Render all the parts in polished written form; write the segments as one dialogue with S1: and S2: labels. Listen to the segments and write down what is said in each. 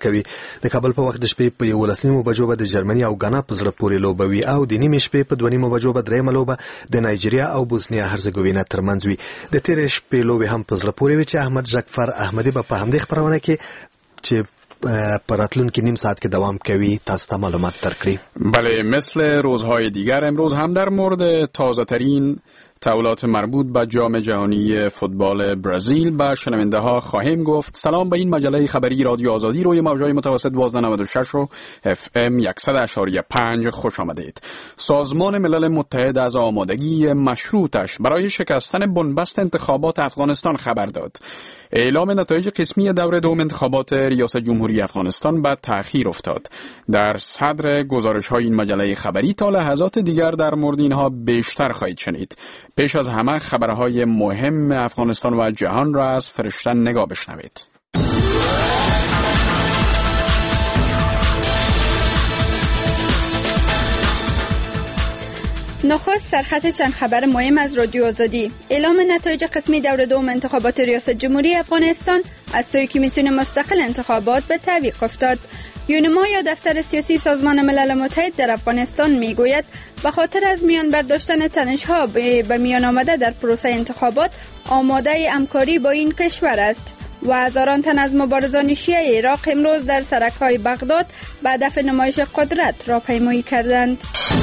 S1: کوي. د کابل په وخت د شپې په 11:30 بجو به د جرمني او غانا په زړه پورې لوبه وي او د نیمې شپې په 2:30 بجو به درېیمه لوبه د نایجیریا او بوسنیا هرزګوینا ترمنځ وي. د تیرې شپې لوبې هم په زړه پورې وي چې احمد جعفر احمدی به په همدې خبرونه کې چې پر راتلونکي نیم ساعت که دوام کوي تاسو ته معلومات درکړي.
S2: بله، مثل روزهای دیگر امروز هم در مورد تازه ترین تحولات مربوط به جام جهانی فوتبال برزیل به شنونده ها خواهیم گفت. سلام، به این مجله خبری رادیو آزادی روی موجهای متوسط 1296 و FM 100.5 خوش آمدید. سازمان ملل متحد از آمادگی مشروطش برای شکستن بنبست انتخابات افغانستان خبر داد. اعلام نتایج قسمی دور دوم انتخابات ریاست جمهوری افغانستان به تأخیر افتاد. در صدر گزارش‌های این مجله خبری تا لحظات دیگر در مورد اینها بیشتر خواهید شنید. پیش از همه خبرهای مهم افغانستان و جهان را از فرشته نگاه بشنوید.
S3: نخست سرخط چند خبر مهم از رادیو آزادی. اعلام نتایج قسمی دور دوم انتخابات ریاست جمهوری افغانستان از سوی کمیسیون مستقل انتخابات به تعویق افتاد. یونما یا دفتر سیاسی سازمان ملل متحد در افغانستان میگوید به خاطر از میان برداشتن تنش‌ها به میان آمده در پروسه انتخابات آماده همکاری با این کشور است و هزاران تن از مبارزان شیعه عراق امروز در سرک‌های بغداد به هدف نمایش قدرت راهپیمایی کردند.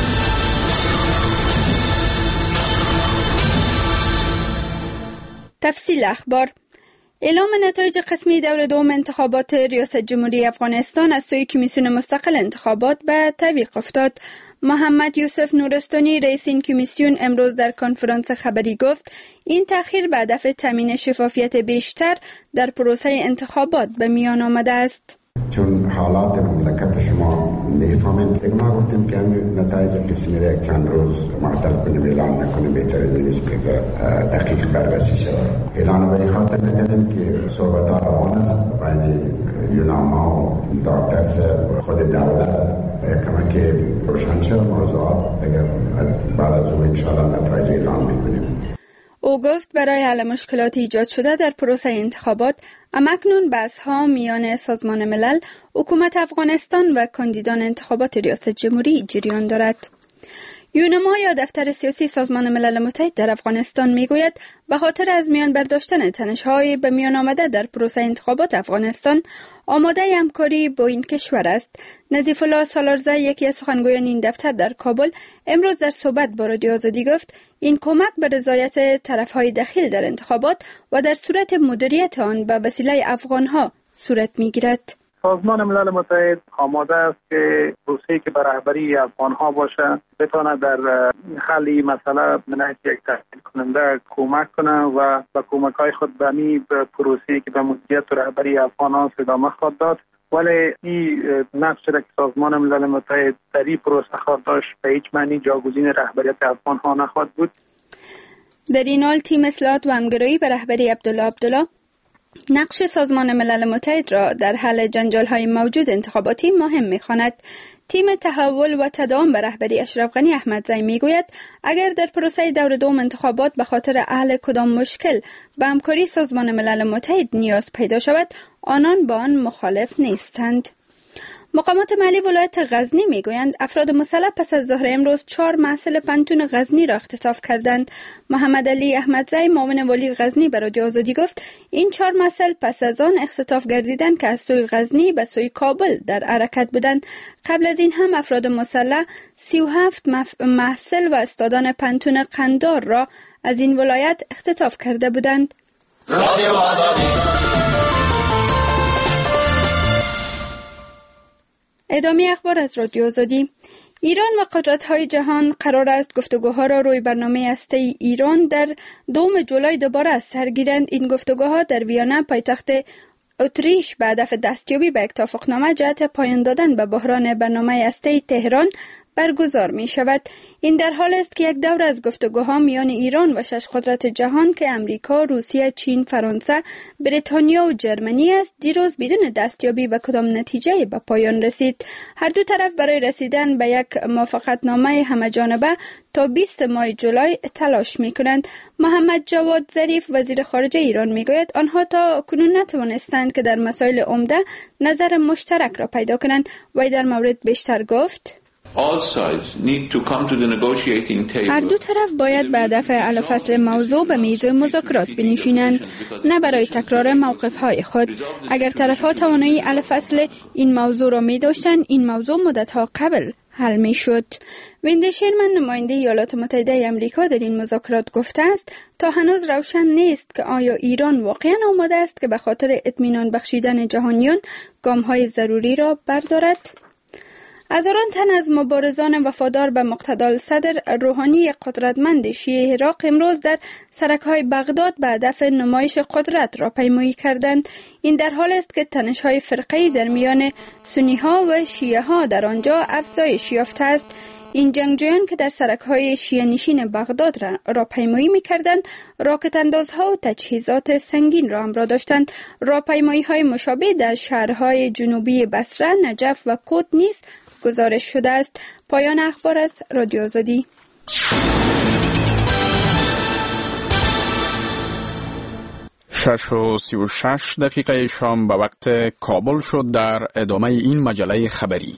S3: تفصیل اخبار. اعلام نتایج قسمی دور دوم انتخابات ریاست جمهوری افغانستان از سوی کمیسیون مستقل انتخابات به تعویق افتاد. محمد یوسف نورستانی رئیس این کمیسیون امروز در کنفرانس خبری گفت این تأخیر به هدف تامین شفافیت بیشتر در پروسه انتخابات به میان آمده است.
S4: چون حالات مملکت شما نمیفهمید، ما گفتیم که نتایج قسمی را یک چند روز معطل کنیم، اعلان نکنیم، بهتر از این است که دقیق بررسی شود. اعلان به این خاطر نکردیم که صحبت ها روان است بین یوناما و دکتر خود دولت کمک روشن شد موضوعات اگر بعد از اون انشاءالله نتایج اعلان میکنیم.
S3: او گفت برای حل مشکلات ایجاد شده در پروسه انتخابات همکنون بحث‌ها میان سازمان ملل، حکومت افغانستان و کاندیدان انتخابات ریاست جمهوری جریان دارد. یونما یا دفتر سیاسی سازمان ملل متحد در افغانستان میگوید به خاطر از میان برداشتن تنش‌های به میان آمده در پروسه انتخابات افغانستان آماده همکاری با این کشور است. نظیف الله سالارزه یکی از سخنگویان این دفتر در کابل امروز در صحبت با رادیو آزادی گفت این کمک به رضایت طرف‌های دخیل در انتخابات و در صورت مدیریت آن به وسیله افغان‌ها صورت می‌گیرد.
S5: سازمان ملل متحد آماده است که پروسه‌ای که بر رهبری افغان‌ها باشه بتواند در حل مسئله من حیث یک تشکیل کننده کمک کنه و با کمک‌های خود به پروسه‌ای که به مدیریت و رهبری افغان‌ها ادامه خواهد داد. ولی این نقشی را که سازمان ملل متحد در این پروسه خواهد داشت به هیچ معنی جاگزین رهبریت افغان‌ها نخواهد بود.
S3: در این حال تیم اصلاحات و همگرایی به رهبری عبدالله نقش سازمان ملل متحد را در حل جنجال‌های موجود انتخاباتی مهم می‌خواند. تیم تحول و تداوم به رهبری اشرف غنی احمدزی میگوید اگر در پروسه دور دوم انتخابات به خاطر حل کدام مشکل به همکاری سازمان ملل متحد نیاز پیدا شود، آنان با آن مخالف نیستند. مقامات محلی ولایت غزنی میگویند افراد مسلح پس از ظهر امروز 4 محصل پنتون غزنی را اختطاف کردند. محمد علی احمدزی معاون والی غزنی به رادیو آزادی گفت این 4 محصل پس از آن اختطاف گردیدند که از سوی غزنی به سوی کابل در حرکت بودند. قبل از این هم افراد مسلح 37 محصل و استادان پنتون قندار را از این ولایت اختطاف کرده بودند. رادیو آزادی. ادامه اخبار از رادیو آزادی. ایران و قدرت‌های جهان قرار است گفتگوها را روی برنامه هسته ایران در 2 جولای دوباره سر گیرند. این گفتگوها در ویانا پایتخت اتریش به هدف دستیابی به یک توافقنامه جهت پایان دادن به بحران برنامه هسته تهران برگزار می شود. این در حال است که یک دور از گفتگوها میان ایران و 6 قدرت جهان که امریکا، روسیه، چین، فرانسه، بریتانیا و جرمنی است دیروز بدون دستیابی و کدام نتیجه به پایان رسید. هر دو طرف برای رسیدن به یک موافقتنامه همه‌جانبه تا 20 ماه جولای تلاش می کنند. محمد جواد ظریف وزیر خارجه ایران می گوید آنها تا کنون نتوانستند که در مسائل عمده نظر مشترک را پیدا کنند. وی در مورد بیشتر گفت هر دو طرف باید به هدف حل فصل موضوع به میز مذاکرات بنشینند، نه برای تکرار موقف‌های خود. اگر طرف‌ها توانایی حل فصل این موضوع را می داشتند، این موضوع مدت‌ها قبل حل می شد. ویند شیرمن نماینده ایالات متحده آمریکا در این مذاکرات گفته است تا هنوز روشن نیست که آیا ایران واقعا آماده است که به خاطر اطمینان بخشیدن جهانیان گام‌های ضروری را بردارد. هزاران تن از مبارزان وفادار به مقتدی صدر روحانی قدرتمند شیعه عراق امروز در سرک‌های بغداد به هدف نمایش قدرت را پیمایی کردند. این در حال است که تنش‌های فرقه‌ای در میان سنی‌ها و شیعه‌ها در آنجا افزایش یافته است. این جنگجویان که در سرک‌های شیعه نشین بغداد را پیمایی می‌کردند، راکت اندازها و تجهیزات سنگین را همراه داشتند. راهپیمایی‌های مشابه در شهرهای جنوبی بصره، نجف و کوت نیز گزارش شده است. پایان اخبار از رادیو آزادی.
S2: 6:36 شام به وقت کابل شد. در ادامه این مجله خبری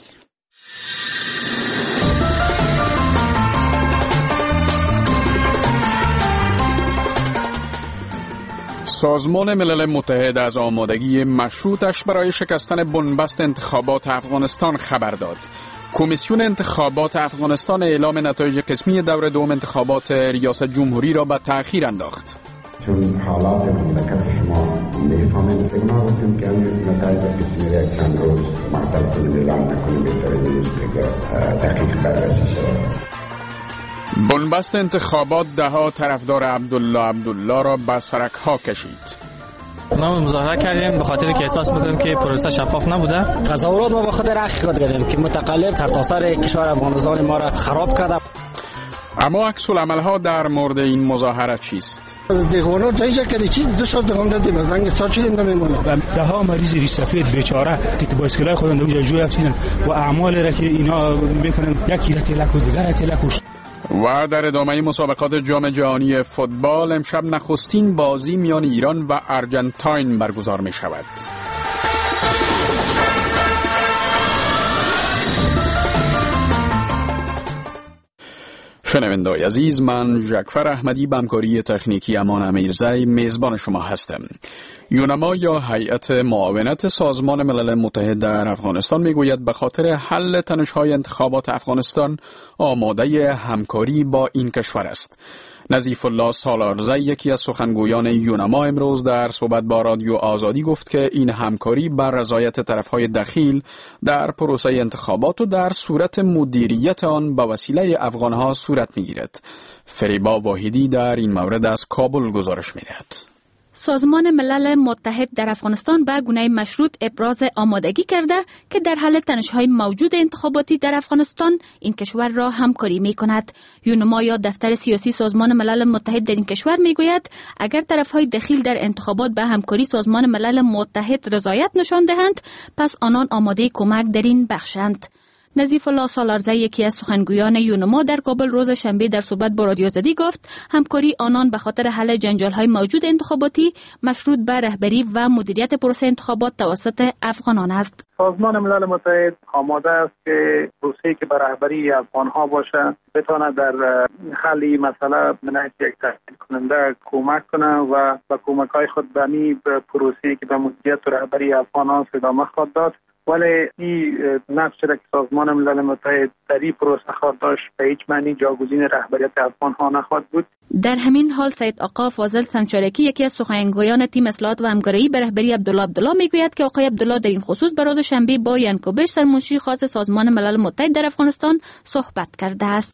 S2: سازمان ملل متحد از آمادگی مشروطش برای شکستن بنبست انتخابات افغانستان خبر داد. کمیسیون انتخابات افغانستان اعلام نتایج قسمی دور دوم انتخابات ریاست جمهوری را به تأخیر انداخت.
S4: چون حالات مملکت شما میفهمید ما گفتیم که نتایج قسمی را چند روز معطل کنیم، اعلام نکنیم، بهتره نیست که دقیق بررسی شود.
S2: بنبست انتخابات دهها طرفدار عبدالله را به سرک‌ها کشید.
S6: ما مظاهره کردیم به خاطر که احساس می‌کنیم که پروسه شفاف نبوده.
S7: تظاهرات ما به خاطر حقیقت کردیم که متقلب سرتاسر کشور افغانستان ما را خراب کرده.
S2: اما عکس العمل‌ها در مورد این مظاهره چیست؟
S8: دیوانه جایی که چیز دو شب دوام دادیم از زنگ ساعت شدیم نمیمونه.
S9: ده‌ها مریض ریش سفید بیچاره تیک بایسکلای خودن دو جوی افتیدن و اعمال را که اینا میکنن یکی را تلک و دیگر را تلک.
S2: و در ادامه مسابقات جام جهانی فوتبال امشب نخستین بازی میان ایران و ارجنتاین برگزار می شود. شنوندگان عزیز، من ژکفر احمدی به همکاری تکنیکی امان امیرزی میزبان شما هستم. یونما یا هیئت معاونت سازمان ملل متحد در افغانستان میگوید به خاطر حل تنش‌های انتخابات افغانستان آماده همکاری با این کشور است. نظیف الله سالارزی، یکی از سخنگویان یونما، امروز در صحبت با رادیو آزادی گفت که این همکاری بر رضایت طرف‌های دخیل در پروسه انتخابات و در صورت مدیریت آن به وسیله افغان‌ها صورت می‌گیرد. فریبا واحدی در این مورد از کابل گزارش می‌دهد.
S10: سازمان ملل متحد در افغانستان به گونه مشروط ابراز آمادگی کرده که در حل تنش‌های موجود انتخاباتی در افغانستان این کشور را همکاری می‌کند. یونما یا دفتر سیاسی سازمان ملل متحد در این کشور می‌گوید اگر طرف‌های دخیل در انتخابات به همکاری سازمان ملل متحد رضایت نشان دهند، پس آنان آماده کمک در این بخشند. نظیف الله سالارزی، یکی از سخنگویان یونما، در کابل روز شنبه در صحبت با رادیو آزادی گفت همکاری آنان به خاطر حل جنجال‌های موجود انتخاباتی مشروط به رهبری و مدیریت پروسه انتخابات توسط افغانان است.
S5: سازمان ملل متحد آماده است که پروسه‌ای که به رهبری افغان‌ها باشه بتونه در حل مسئله من یک تحقیق کننده کمک کنه و با کمک‌های خود به پروسه‌ای که به مدیریت و رهبری افغان‌ها ادامه خواهد داد. ولی این نقشی را که سازمان ملل متحد در این پروسه خواهد داشت به هیچ معنی جاگزین رهبریت افغان‌ها نخواهد بود.
S10: در همین حال سید آقا فاضل سنچارکی، یکی از سخنگویان تیم اصلاحات و همکاری به رهبری عبدالله میگوید که آقای عبدالله در این خصوص به روز شنبه با ینکوبش، سرمنشی خاص سازمان ملل متحد در افغانستان، صحبت کرده است.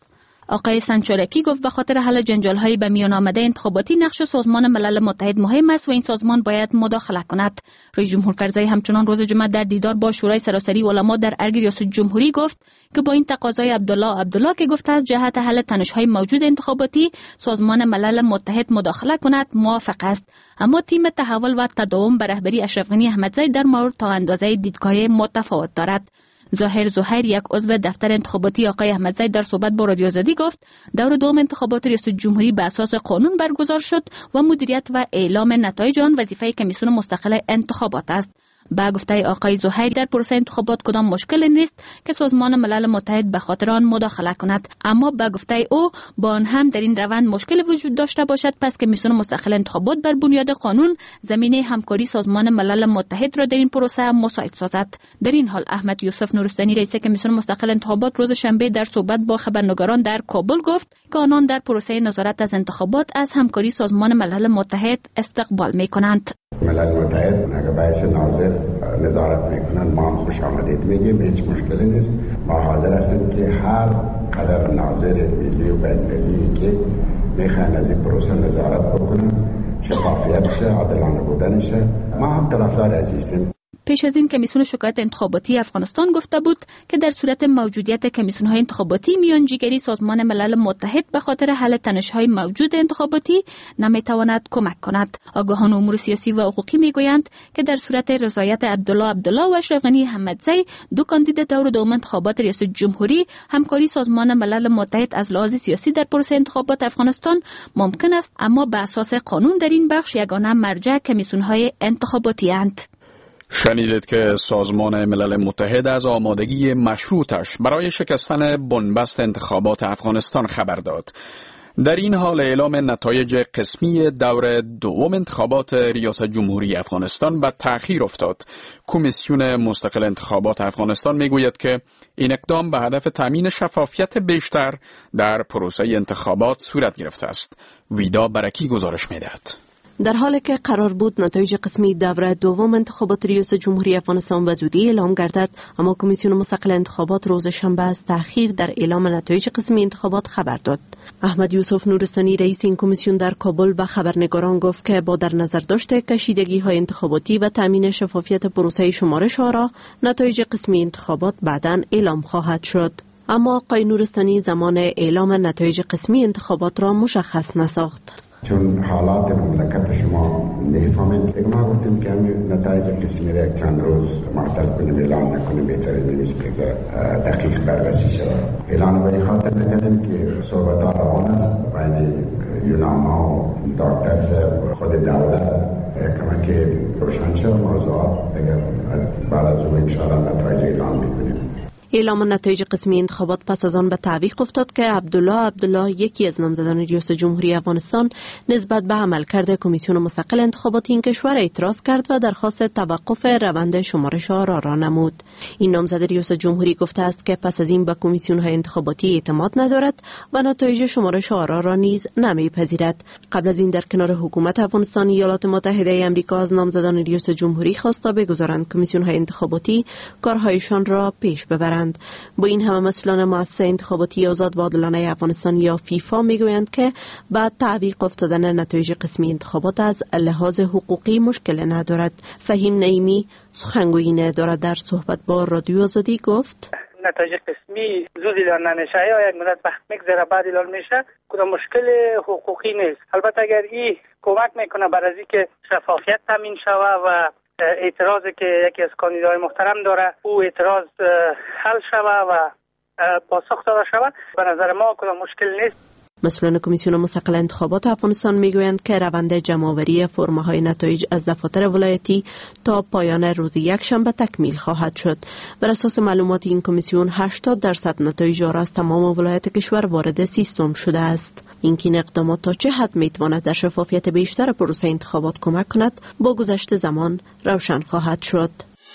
S10: آقای سنچارکی گفت به خاطر حل جنجال‌های به میان آمده انتخاباتی نقش سازمان ملل متحد مهم است و این سازمان باید مداخله کند. رئیس جمهور کرزی همچنان روز جمعه در دیدار با شورای سراسری علما در ارگ ریاست جمهوری گفت که با این تقاضای عبدالله که گفته از جهت حل تنش‌های موجود انتخاباتی سازمان ملل متحد مداخله کند موافق است، اما تیم تحول و تداوم به رهبری اشرف غنی احمدزی در مورد تا اندازه دیدگاه متفاوت دارد. ظاهر یک عضو دفتر انتخاباتی آقای احمدزی در صحبت با رادیو آزادی گفت دور دوم انتخابات ریاست جمهوری به اساس قانون برگزار شد و مدیریت و اعلام نتایج آن وظیفه کمیسیون مستقل انتخابات است. با گفته آقای زهیر در پروسه انتخابات کدام مشکل نیست که سازمان ملل متحد به خاطر آن مداخله کند، اما با گفته او با آن هم در این روند مشکل وجود داشته باشد پس کمیسیون مستقل انتخابات بر بنیاد قانون زمینه همکاری سازمان ملل متحد را در این پروسه مساعد سازد. در این حال احمد یوسف نورستانی رئیس کمیسیون مستقل انتخابات روز شنبه در صحبت با خبرنگاران در کابل گفت که آنان در پروسه نظارت از انتخابات از همکاری سازمان ملل متحد استقبال می‌کنند.
S4: ملل متحد اگر باعث ناظر نظارت میکنن ما هم خوش آمدید میگیم، هیچ مشکلی نیست. ما حاضر هستیم که هر قدر ناظر ملی و بین‌المللی که میخوان از این پروسه نظارت بکنن، شفافیت شه، عادلانه بودن شه، ما هم طرفدار هستیم.
S10: پیش از این کمیسیون شکایت انتخاباتی افغانستان گفته بود که در صورت موجودیت کمیسیون‌های انتخاباتی میانجیگری سازمان ملل متحد به خاطر حل تنش‌های موجود انتخاباتی نمیتواند کمک کند. آگاهان امور سیاسی و حقوقی میگویند که در صورت رضایت عبدالله و اشرف غنی احمدزی دو کاندید دور دوم انتخابات ریاست جمهوری، همکاری سازمان ملل متحد از لحاظ سیاسی در پروسه انتخابات افغانستان ممکن است، اما به اساس قانون در این بخش یگانه مرجع کمیسیون‌های انتخاباتی اند.
S2: شنیدید که سازمان ملل متحد از آمادگی مشروطش برای شکستن بنبست انتخابات افغانستان خبر داد. در این حال اعلام نتایج قسمی دور دوم انتخابات ریاست جمهوری افغانستان به تأخیر افتاد. کمیسیون مستقل انتخابات افغانستان میگوید که این اقدام به هدف تامین شفافیت بیشتر در پروسه انتخابات صورت گرفته است. ویدا برکی گزارش میدهد.
S11: در حالی که قرار بود نتایج قسمی دوره دوم انتخابات ریاست جمهوری افغانستان به زودی اعلام گردد، اما کمیسیون مستقل انتخابات روز شنبه از تأخیر در اعلام نتایج قسمی انتخابات خبر داد. احمد یوسف نورستانی رئیس این کمیسیون در کابل به خبرنگاران گفت که با در نظر داشته کشیدگی‌های انتخاباتی و تامین شفافیت پروسه شمارش آرا، نتایج قسمی انتخابات بعداً اعلام خواهد شد. اما آقای نورستانی زمان اعلام نتایج قسمی انتخابات را مشخص نساخت.
S4: چون حالات مملکت شما نفهمید، ما گفتیم که همین نتایج قسمی را یک چند روز معطل کنیم، اعلان نکنیم، بهتره نیست که دقیق بررسی شود. اعلان به خاطر نکردیم که صحبت ها روان است بین یوناما و دکتر صاحب خود دولت کمک که روشن شد موضوعات اگر بعد از اون انشاءالله نتایج اعلان میکنیم.
S11: اعلام نتایج قسمی انتخابات پس از آن به تعویق افتاد که عبدالله یکی از نامزدان ریاست جمهوری افغانستان نسبت به عملکرد کمیسیون مستقل انتخاباتی این کشور اعتراض کرد و درخواست توقف روند شمارش آرا را نمود. این نامزد ریاست جمهوری گفته است که پس از این به کمیسیون های انتخاباتی اعتماد ندارد و نتایج شمارش آرا را نیز نمیپذیرد. قبل از این در کنار حکومت افغانستان ایالات متحده آمریکا از نامزدان ریاست جمهوری خواست تا بگذارند کمیسیون های انتخاباتی کارهایشان را پیش ببرند. با این همه مسئولان مؤسسه انتخاباتی آزاد و عادلانه افغانستان یا فیفا میگویند که بعد تعویق افتادن نتایج قسمی انتخابات از لحاظ حقوقی مشکل ندارد. فهیم نعیمی سخنگوی دارد در صحبت با رادیو آزادی گفت
S12: نتایج قسمی زودی اعلان نمیشه یا یک مدت وقت میگذره بعد اعلان میشه، کدام مشکل حقوقی نیست. البته اگر این کمک میکنه برای اینکه شفافیت تامین شوه و اعتراضی که یکی از کاندیدای محترم داره او اعتراض حل شوه و پاسخ داده شوه، به نظر ما کدام مشکل نیست.
S11: مسئولان کمیسیون مستقل انتخابات افغانستان میگویند که روند جمع‌آوری فرم‌های نتایج از دفاتر ولایتی تا پایان روز یکشنبه تکمیل خواهد شد. بر اساس معلومات این کمیسیون 80% نتایج آرا از تمام ولایت کشور وارد سیستم شده است. این اقدامات تا چه حد میتواند در شفافیت بیشتر پروسه انتخابات کمک کند با گذشت زمان روشن خواهد شد.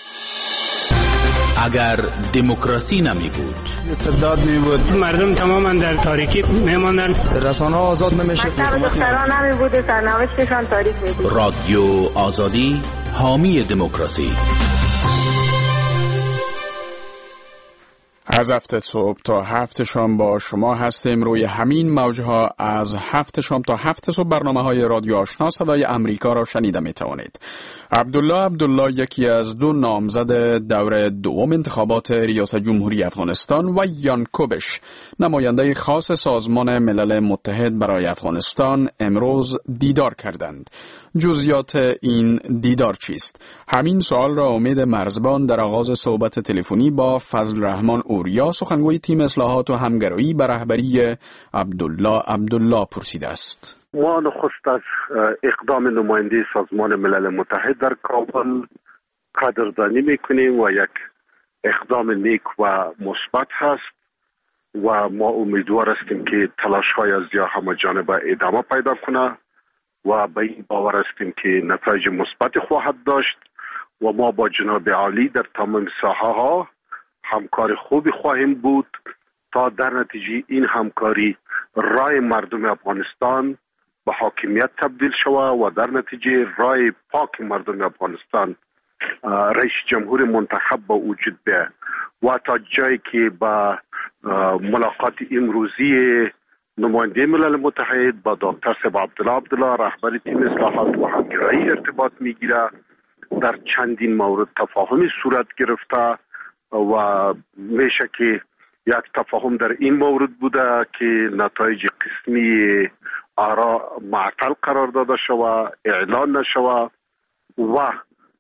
S13: اگر دموکراسی نمی بود،
S14: استبداد می بود،
S6: مردم تماما در تاریکی میماندن،
S14: رسانه ها آزاد نمیشه،
S15: دختران نمی بود، سرنوشتشان تاریک می بود.
S13: رادیو آزادی حامی دموکراسی.
S2: از 7 صبح تا 7 شام با شما هستیم روی همین موجها. از 7 شام تا 7 صبح برنامه‌های رادیو آشنا صدای امریکا را شنیده می‌توانید. عبدالله یکی از 2 نامزد دور دوم انتخابات ریاست جمهوری افغانستان و یان کوبش نماینده خاص سازمان ملل متحد برای افغانستان امروز دیدار کردند. جزئیات این دیدار چیست؟ همین سوال را امید مرزبان در آغاز صحبت تلفنی با فضل رحمان اوریا سخنگوی تیم اصلاحات و همگرایی به رهبری عبدالله پرسیده است.
S16: ما نخست از اقدام نماینده سازمان ملل متحد در کابل قدردانی میکنیم و یک اقدام نیک و مثبت هست و ما امیدوار هستیم که تلاش‌های از یا همه جانبه ادامه پیدا کنه و به این باور هستیم که نتایج مثبت خواهد داشت و ما با جناب عالی در تمام ساحه‌ها همکار خوبی خواهیم بود تا در نتیجه این همکاری رای مردم افغانستان به حاکمیت تبدیل شود و در نتیجه رای پاک مردم افغانستان رئیس جمهور منتخب به وجود بیاید و تا جایی که با ملاقات امروزی نماینده ملل متحد با دکتر صاحب عبدالله رهبر تیم اصلاحات و همگرایی ارتباط میگیره، در چندین مورد تفاهمی صورت گرفته و میشه که یک تفاهم در این مورد بوده که نتایج قسمی آرا معطل قرار داده شود، اعلان نشود و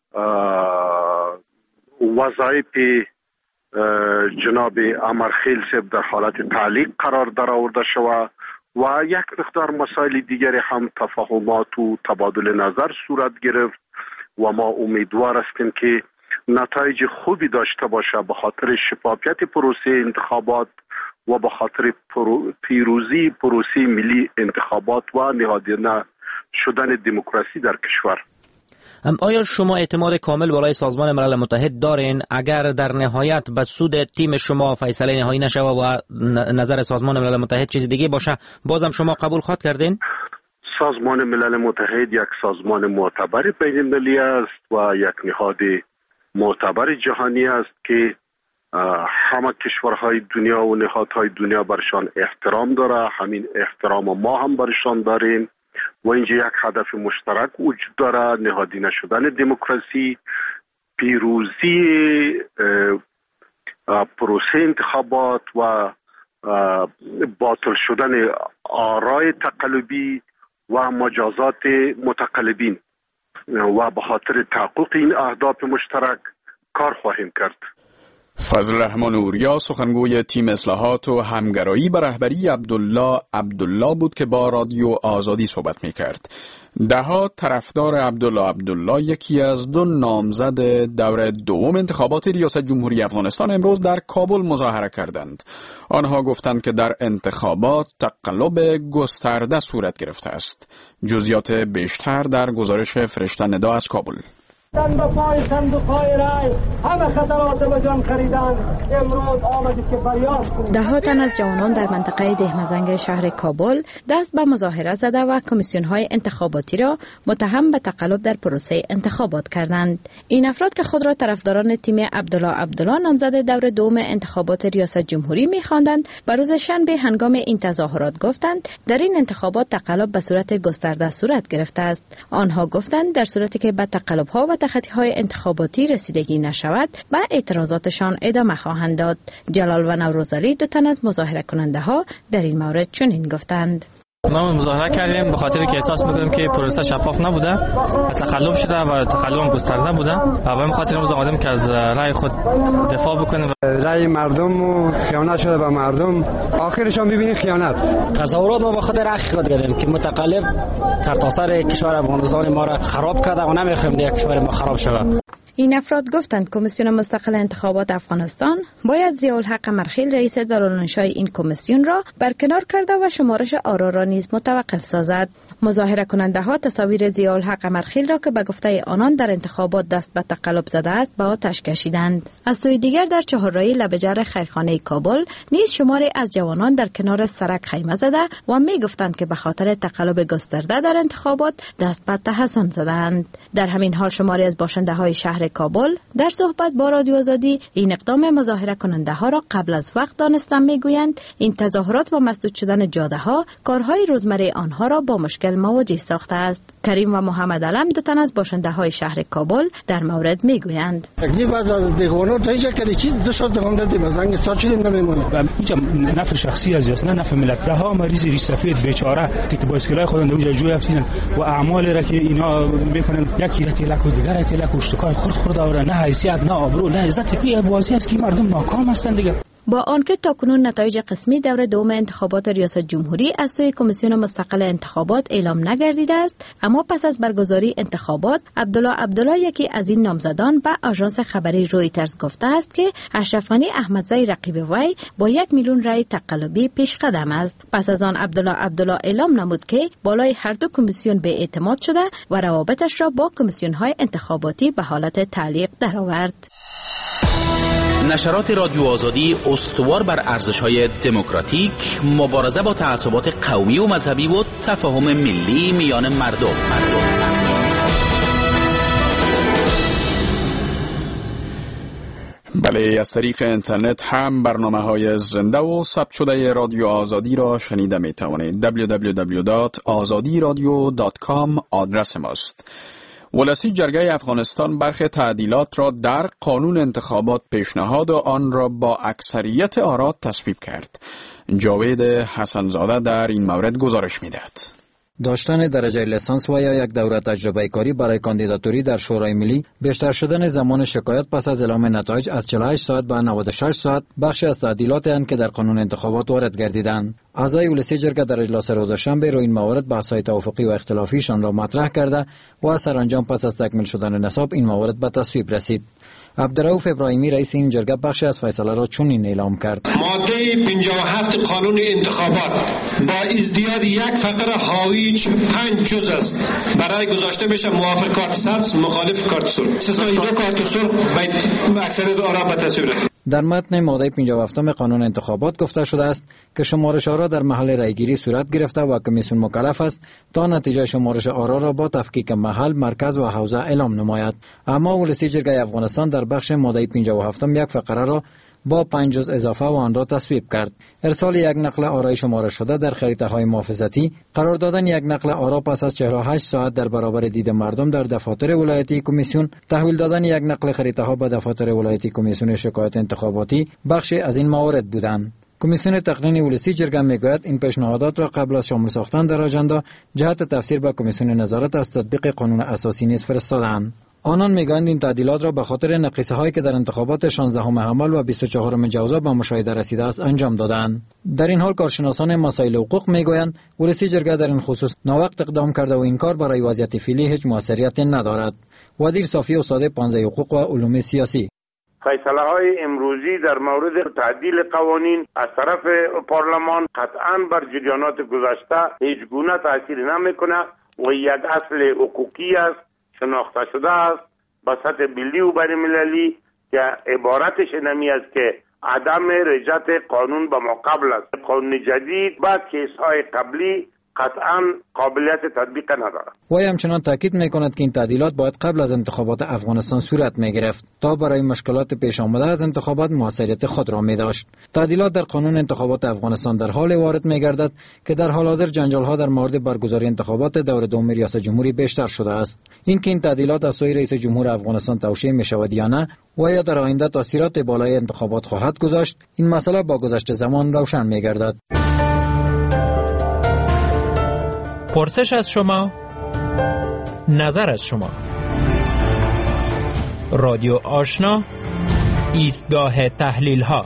S16: وظایف جناب امرخیل صاحب در حالت تعلیق قرار در آورده شود و یک مقدار مسائل دیگری هم تفاهمات و تبادل نظر صورت گرفت و ما امیدوار هستیم که نتایج خوبی داشته باشه به خاطر شفافیت پروسه انتخابات و به خاطر پیروزی پروسه ملی انتخابات و نهادینه شدن دموکراسی در کشور.
S17: آیا شما اعتماد کامل برای سازمان ملل متحد دارین اگر در نهایت به سود تیم شما فیصله نهایی نشه و نظر سازمان ملل متحد چیز دیگه باشه بازم شما قبول خواهد کردین؟
S16: سازمان ملل متحد یک سازمان معتبر بین المللی است و یک نهاد معتبر جهانی است که همه کشورهای دنیا و نهادهای دنیا برشان احترام داره. همین احترام ما هم برشان داریم و اینجا یک هدف مشترک وجود داره، نهادینه شدن دموکراسی، پیروزی پروسه انتخابات و باطل شدن آرای تقلبی و مجازات متقلبین و به خاطر تحقق این اهداف مشترک کار خواهیم کرد.
S2: فضل رحمان اوریا سخنگوی تیم اصلاحات و همگرایی به رهبری عبدالله بود که با رادیو آزادی صحبت می‌کرد. دهها طرفدار عبدالله یکی از 2 نامزد دور دوم انتخابات ریاست جمهوری افغانستان امروز در کابل مظاهره کردند. آنها گفتند که در انتخابات تقلب گسترده صورت گرفته است. جزئیات بیشتر در گزارش فرشته ندا از کابل.
S10: ده‌ها تن از جوانان در منطقه دهمزنگ شهر کابل دست به مظاهره زده و کمیسیون‌های انتخاباتی را متهم به تقلب در پروسه انتخابات کردند. این افراد که خود را طرفداران تیم عبدالله نامزد دور دوم انتخابات ریاست جمهوری می‌خواندند، به روز شنبه هنگام این تظاهرات گفتند در این انتخابات تقلب به صورت گسترده صورت گرفته است. آنها گفتند در صورتی که به تقلب‌ها و تخطی‌های انتخاباتی رسیدگی نشود به اعتراضاتشان ادامه خواهند داد. جلال و نوروزعلی 2 تن از مظاهره کننده ها در این مورد چنین گفتند.
S6: ما مظاهره کردیم به خاطر که احساس می‌کنیم که پروسه شفاف نبوده، تقلب شده و تقلب گسترده بوده و به این خاطر ما آمدیم که از رأی خود دفاع بکنیم.
S18: رأی مردم و خیانت شده به مردم، آخرشون ببینید خیانت.
S7: تظاهرات ما به خاطر حقیقت کردیم که متقلب سرتاسر کشور افغانستان ما را خراب کرده و نمی‌خوایم دیگه کشور ما خراب شود.
S10: این افراد گفتند کمیسیون مستقل انتخابات افغانستان باید ضیاءالحق قمرخیل رئیس دارالانشای این کمیسیون را برکنار کرده و شمارش آرا را نیز متوقف سازد. مظاهره کننده ها تصاویر ضیاءالحق قمرخیل را که به گفته آنان در انتخابات دست به تقلب زده است به آتش کشیدند. از سوی دیگر در چهارراهی لبه‌جر خیرخانه کابل نیز شماری از جوانان در کنار سرک خیمه زده و می گفتند که به خاطر تقلب گسترده در انتخابات دست به تحصن زدند. در همین حال شماری از باشنده های شهر
S19: شهر کابل در صحبت با رادیو آزادی این اقدام مظاهره کننده ها را قبل از وقت دانستند. میگویند این تظاهرات و مسدود شدن جاده ها کارهای روزمره آنها را با مشکل مواجه ساخته است. کریم و محمد علم دو تن از باشنده های شهر کابل در مورد میگویند.
S8: از دیوانو تا اینجا که چیز دو شب دوام دادیم از زنگ ساعت شدیم نمیمونه.
S9: اینجا نفع شخصی از نه نفع ملت. ده ها مریض ریش سفید بیچاره تیک بایسکلای خودن اونجا جوی افتیدن و اعمالی را که اینا میکنن یکی را تلک و دیگر را تلک و اشتکای خرد داره، نه حیثیت نه آبرو نه عزت. پی بازی است که مردم ناکام هستند دیگه.
S19: با آنکه تاکنون نتایج قسمی دور دوم انتخابات ریاست جمهوری از سوی کمیسیون مستقل انتخابات اعلام نگردیده است، اما پس از برگزاری انتخابات عبدالله یکی از این نامزدان به آژانس خبری رویترز گفته است که اشرف غنی احمدزی رقیب وی با 1 میلیون رای تقلبی پیش قدم است. پس از آن عبدالله اعلام نمود که بالای هر دو کمیسیون به اعتماد شده و روابطش را با کمیسیون های انتخاباتی به حالت تعلیق درآورد.
S13: نشرات رادیو آزادی استوار بر ارزش‌های دموکراتیک، مبارزه با تعصبات قومی و مذهبی و تفاهم ملی میان مردم.
S2: بله، از طریق اینترنت هم برنامه‌های زنده و ثبت شده رادیو آزادی را شنیده می توانید. www.azadiradio.com آدرس ماست. ولسی جرگه افغانستان برخی تعدیلات را در قانون انتخابات پیشنهاد و آن را با اکثریت آرا تصویب کرد. جاوید حسنزاده در این مورد گزارش می‌دهد.
S20: داشتن درجه لیسانس و یا یک دوره تجربه کاری برای کاندیداتوری در شورای ملی، بیشتر شدن زمان شکایت پس از اعلام نتایج از 48 ساعت به 96 ساعت بخشی از تعدیلات اند که در قانون انتخابات وارد گردیدند. اعضای ولسی جرگه در اجلاس روز شنبه روی این موارد بحث‌های توافقی و اختلافیشان را مطرح کرده و سرانجام پس از تکمیل شدن نصاب این موارد به تصویب رسید. عبدالرؤوف ابراهیمی رئیس این جرگه بخشی از فیصله را چنین اعلام کرد:
S21: ماده 57 قانون انتخابات با ازدیاد یک فقره حاوی 5 جز است. برای گذاشته میشه موافق کارت سبز، مخالف کارت سرخ. استثنای دو کارت سرخ به اکثریت آرا به تصویب رسید.
S20: در متن ماده 57 قانون انتخابات گفته شده است که شمارش آرا در محل رایگیری صورت گرفته و کمیسیون مکلف است تا نتیجه شمارش آرا را با تفکیک محل، مرکز و حوزه اعلام نماید. اما ولسی جرگه افغانستان در بخش ماده 57 یک فقره را با 5 جز اضافه و آن را تصویب کرد. ارسال یک نقل آرای شمارش شده در خریطه‌های محافظتی، قرار دادن یک نقل آرا پس از 48 ساعت در برابر دید مردم در دفاتر ولایتی کمیسیون، تحویل دادن یک نقل خریطه‌ها به دفاتر ولایتی کمیسیون شکایت انتخاباتی بخشی از این موارد بودند. کمیسیون تقنین ولسی جرگه میگوید این پیشنهادات را قبل از شامل ساختن در آژاندا جهت تفسیر به کمیسیون نظارت از تطبیق قانون اساسی نیز فرستادند. آنان میگویند این تعدیلات را به خاطر نقیصه هایی که در انتخابات 16 حمل و 24 جوزا به مشاهده رسیده است انجام دادند. در این حال کارشناسان مسائل حقوق میگویند ولسی جرگه در این خصوص ناوقت اقدام کرده و این کار برای وضعیت فعلی هیچ موثریت ندارد. ودیر صافی استاد 15 حقوق و علوم سیاسی:
S22: فیصله های امروزی در مورد تعدیل قوانین از طرف پارلمان قطعاً بر جریانات گذشته هیچ گونه تاثیر نمیکنه و یک اصل حقوقی است، شناخته شده است به سطح ملی و بین المللی که عبارتش نمی است که عدم رجعت قانون به ما قبل است. قانون جدید با کیس‌های قبلی قطعاً قابلیت تطبیق ندارد.
S20: وی همچنان تاکید میکند که این تعدیلات باید قبل از انتخابات افغانستان صورت میگرفت تا برای مشکلات پیش آمده از انتخابات موثریت خود را میداشت. تعدیلات در قانون انتخابات افغانستان در حال وارد میگردد که در حال حاضر جنجال ها در مورد برگزاری انتخابات دور دوم ریاست جمهوری بیشتر شده است. اینکه این تعدیلات از سوی رئیس جمهور افغانستان توشیح میشود یا نه و یا در آینده تاثیرات بالای انتخابات خواهد گذاشت، این مسئله با گذشت زمان روشن میگردد.
S23: پرسش از شما، نظر از شما. رادیو آشنا، ایستگاه تحلیل ها.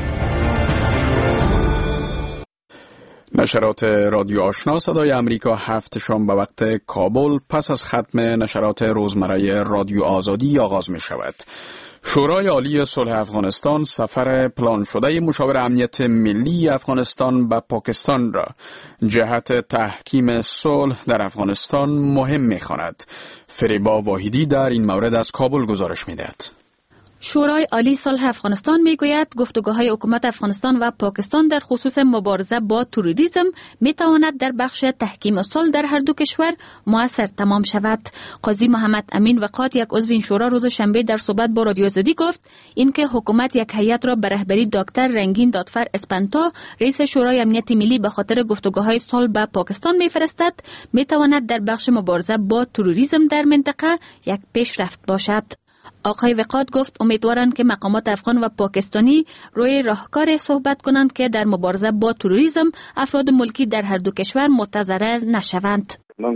S2: نشرات رادیو آشنا صدای امریکا 7 شام به وقت کابل پس از ختم نشرات روزمره رادیو آزادی آغاز می شود. شورای عالی صلح افغانستان سفر پلان شده مشاور امنیت ملی افغانستان به پاکستان را جهت تحکیم صلح در افغانستان مهم می‌خواند. فریبا واحدی در این مورد از کابل گزارش می‌دهد.
S10: شورای عالی صلح افغانستان میگوید گفتگوهای حکومت افغانستان و پاکستان در خصوص مبارزه با تروریسم میتواند در بخش تحکیم صلح در هر دو کشور مؤثر تمام شود. قاضی محمد امین وقات، یک عضو این شورا، روز شنبه در صحبت با رادیو آزادی گفت اینکه حکومت یک هیئت را به رهبری دکتر رنگین دادفر اسپانتا، رئیس شورای امنیت ملی، به خاطر گفتگوهای صلح به پاکستان میفرستد میتواند در بخش مبارزه با تروریسم در منطقه یک پیشرفت باشد. آقای وقات گفت امیدوارند که مقامات افغان و پاکستانی روی راهکار صحبت کنند که در مبارزه با تروریسم افراد ملکی در هر دو کشور متضرر نشوند.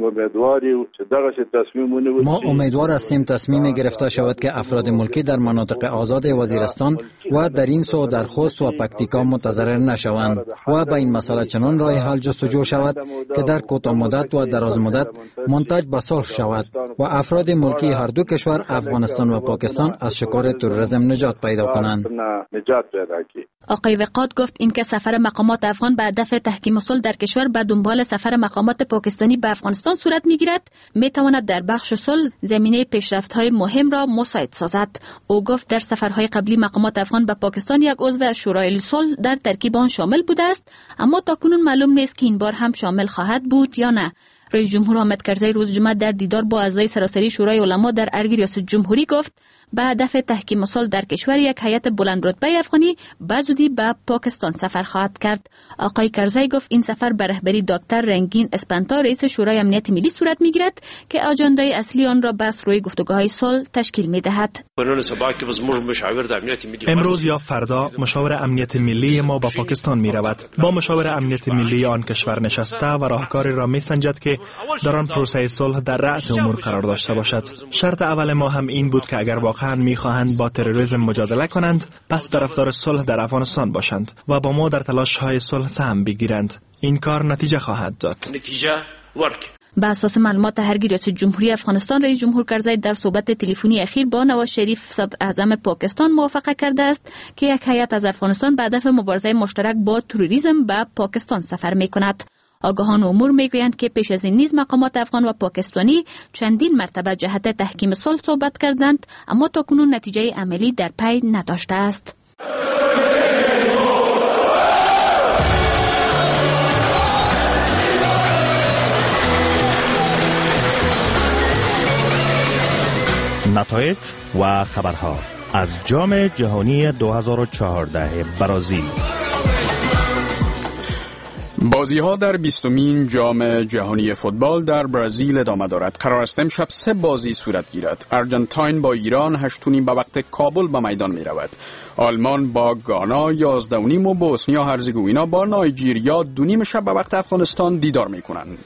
S20: ما امیدوار هستیم تصمیم گرفته شود که افراد ملکی در مناطق آزاد وزیرستان و در این سو در خوست و پکتیکا متضرر نشوند و به این مسئله چنان راه حل جستجو شود که در کوتاه مدت و دراز مدت منتج به صلح شود و افراد ملکی هر دو کشور افغانستان و پاکستان از شکار تروریسم نجات پیدا کنند.
S10: آقای وقات گفت اینکه سفر مقامات افغان به هدف تحکیم صلح در کشور به دنبال سفر مقامات پاکستانی به افغانستان صورت میگیرد میتواند در بخش صلح زمینه پیشرفت‌های مهم را مساعد سازد. او گفت در سفرهای قبلی مقامات افغان به پاکستان یک عضو از شورای صلح در ترکیب آن شامل بوده است، اما تاکنون معلوم نیست که این بار هم شامل خواهد بود یا نه. رئیس جمهور حامد کرزی روز جمعه در دیدار با اعضای سراسری شورای علما در ارگ ریاست جمهوری گفت به هدف تحکیم صلح در کشور یک هیئت بلند رتبه افغانی بزودی به پاکستان سفر خواهد کرد. آقای کرزی گفت این سفر به رهبری دکتر رنگین اسپانتا، رئیس شورای امنیت ملی صورت میگیرد که اجنده اصلی آن را بس روی گفتگوهای صلح تشکیل میدهد.
S1: امروز یا فردا مشاور امنیت ملی ما با پاکستان می رود. با مشاور امنیت ملی آن کشور نشسته و راهکاری را می سنجد که در آن پروسه صلح در رأس امور قرار داشته باشد. شرط اول ما هم این بود که اگر واقعا می خواهند با تروریسم مجادله کنند، پس طرفدار صلح در افغانستان باشند و با ما در تلاش های صلح سهم بگیرند. این کار نتیجه خواهد داد.
S10: به اساس معلومات هرگی ریاست جمهوری افغانستان، رئیس جمهور کرزی در صحبت تلفنی اخیر با نواز شریف صدر اعظم پاکستان موافقه کرده است که یک هیئت از افغانستان به هدف مبارزه مشترک با تروریسم به پاکستان سفر می‌کند. آگاهان امور میگویند که پیش از این نیز مقامات افغان و پاکستانی چندین مرتبه جهت تحکیم صلح صحبت کردند، اما تاکنون نتیجه عملی در پی نداشته است.
S3: نتایج و خبرها از جام جهانی 2014 برزیل.
S2: بازی‌ها در 20مین جام جهانی فوتبال در برزیل ادامه دارد. قرار است امشب 3 بازی صورت گیرد. آرژانتین با ایران 8:30 به وقت کابل به میدان می رود. آلمان با گانا 11:30 و بوسنیا هرزگوینا با نایجیریا 2:30 شب به وقت افغانستان دیدار می کنند.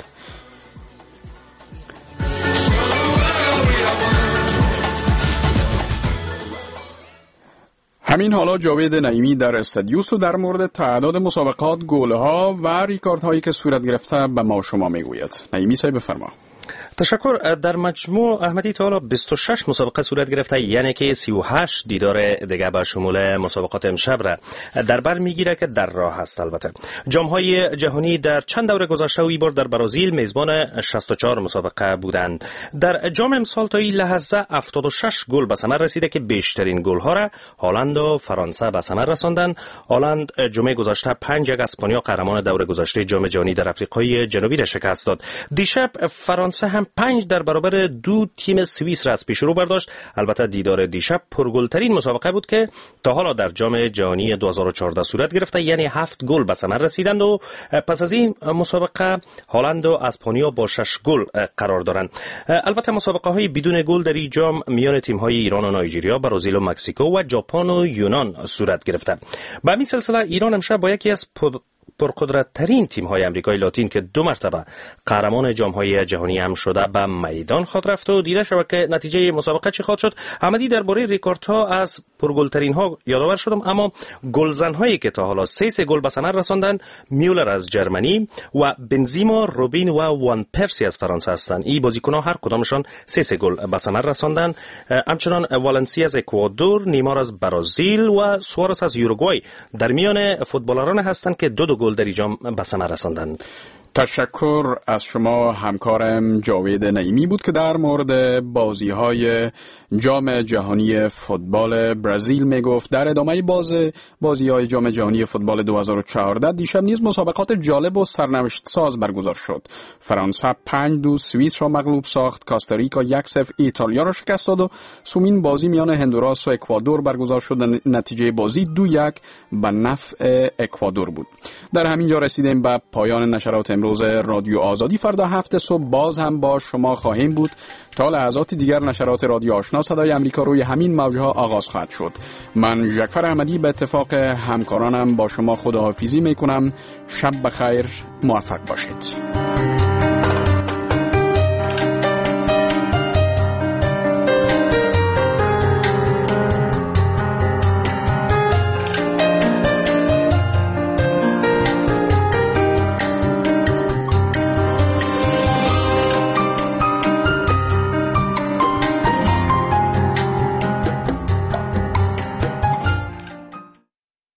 S2: همین حالا جاوید نعیمی در استادیوست و در مورد تعداد مسابقات، گل‌ها و ریکاردهایی که صورت گرفته به ما شما میگوید. نعیمی صاحب بفرما.
S3: تشکر. در مجموع احمدی تا حالا 26 مسابقه صورت گرفته، یعنی که 38 دیدار دیگه به شمول مسابقات امشب را در بر میگیره که در راه است. البته جام‌های جهانی در چند دوره گذشته و این بار در برزیل میزبان 64 مسابقه بودند. در جام امسال تا این لحظه 76 گل به ثمر رسیده که بیشترین گل‌ها را هلند و فرانسه به ثمر رساندند. هلند جمعه گذشته 5-1 اسپانیا قهرمان دوره گذشته جام جهانی در آفریقای جنوبی را شکست داد. دیشب فرانسه هم 5 در برابر 2 تیم سوئیس را از پیش رو برداشت. البته دیدار دیشب پرگلترین مسابقه بود که تا حالا در جام جهانی 2014 صورت گرفته، یعنی 7 گل به ثمر رسیدند و پس از این مسابقه هلند و اسپانیا با 6 گل قرار دارند. البته مسابقه های بدون گل در این جام میان تیم های ایران و نایجریا، برزیل و مکزیکو و ژاپن و یونان صورت گرفته. به همین سلسله ایران امشب با یکی از پرقدرت ترین تیم های امریکای لاتین که 2 مرتبه قهرمان جام های جهانی هم شده به میدان خواهد رفت و دیده شود که نتیجه مسابقه چی خواهد شد. احمدی درباره ریکوردها از پرگلترین ها یادآور شدم، اما گلزن هایی که تا حالا 3 گل به ثمر رساندند میولر از جرمنی و بنزیما، روبین و وان پرسی از فرانسه هستند. این بازیکنان هر کدامشان 3 گل به ثمر رساندند. همچنان والنسی از اکوادور، نیمار از برزیل و سوارز از یوروگوئه در میان فوتبالران هستند که 2 گل در جام به ثمر رساندند.
S2: تشکر از شما. همکارم جاوید نعیمی بود که در مورد بازی‌های جام جهانی فوتبال برزیل میگفت. در ادامه بازی‌های جام جهانی فوتبال 2014 دیشب نیز مسابقات جالب و سرنوشت ساز برگزار شد. فرانسه 5-2 سوئیس را مغلوب ساخت، کاستاریکا 1-0 ایتالیا را شکست داد و سومین بازی میان هندوراس و اکوادور برگزار شد. نتیجه بازی 2-1 به نفع اکوادور بود. در همین جا رسیدیم به پایان نشرات امروز رادیو آزادی. فردا 7 صبح باز هم با شما خواهیم بود. تا لحظات دیگر نشرات رادیو آشنا صدای امریکا روی همین موجها آغاز خواهد شد. من جعفر احمدی به اتفاق همکارانم با شما خداحافظی میکنم. شب بخیر، موفق باشید.